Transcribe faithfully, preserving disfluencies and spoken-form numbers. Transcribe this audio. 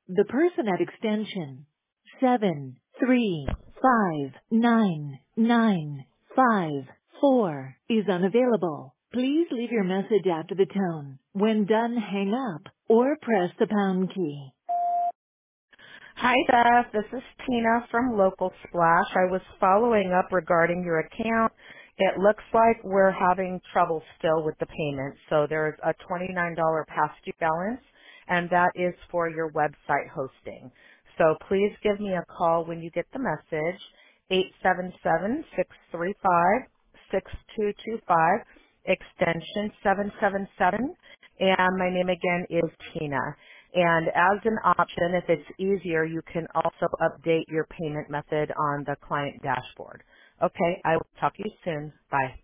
The person at extension seven three five nine nine five four is unavailable. Please leave your message after the tone. When done, hang up or press the pound key. Hi, Beth. This is Tina from Local Splash. I was following up regarding your account. It looks like we're having trouble still with the payment. So there's a twenty-nine dollars past due balance, and that is for your website hosting. So please give me a call when you get the message, eight seven seven, six three five, six two two five, extension seven seven seven, and my name again is Tina. And as an option, if it's easier, you can also update your payment method on the client dashboard. Okay, I will talk to you soon. Bye.